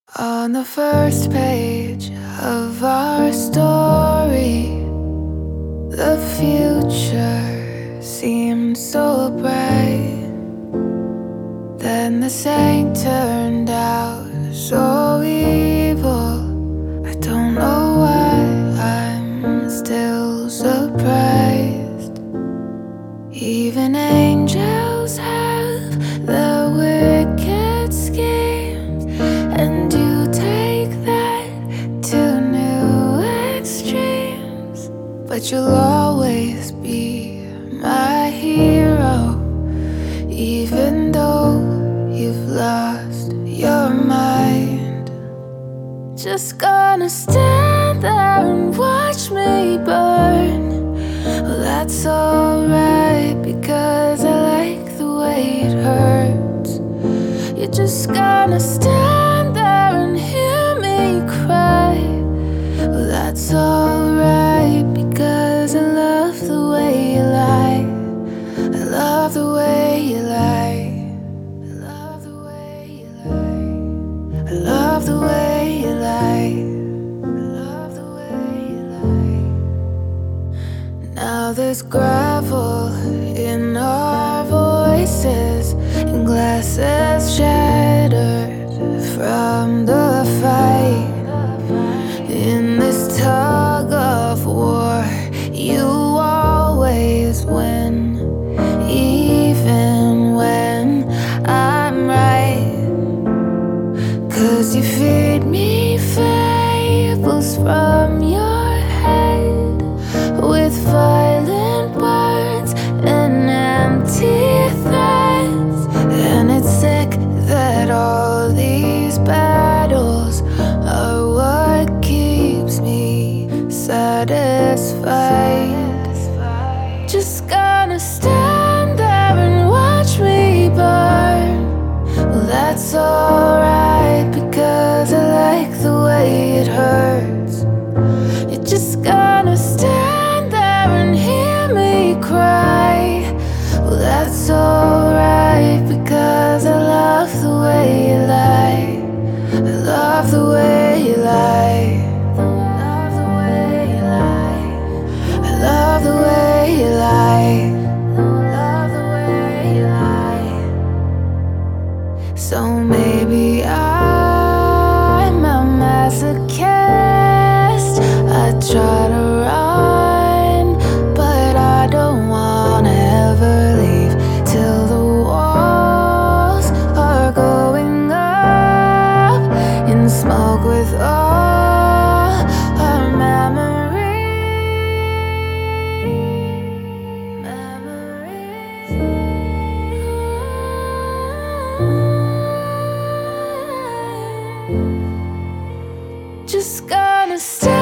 On the first page of our story, the future seemed so bright. Then the saint turned out so evil. I don't know why I'm still surprised. Even angels have their wicked schemes, and you take that to new extremes. But you'll always be my hero, even though you've lost your mind. Just gonna stand there and watch me burn. Well, that's alright, because I like the way it hurts. You're just gonna stand there and hear me cry. Well, that's alright, because I love the way you lie. I love the way you lie. I love the way you lie. I love the way you lie. I love the way you lie. Now there's gravel in our voices, and glasses shattered from the fight. In this tug of war, you always win, even when I'm right. 'Cause you feed me fables from your head, with violent words and empty threats. And it's sick that all these battles are what keeps me satisfied. Just gonna stand there and watch me burn. Well, that's alright, because I like the way it hurts. You're just gonna stand there and hear me cry. Well, that's alright, because I love the way you lie. I love the way you lie. I love the way you lie. I love the way you lie. I love the way you lie. So maybe I'm a masochist. I try to run, but I don't wanna ever leave till the walls are going up in smoke with all our memories. Just gonna stay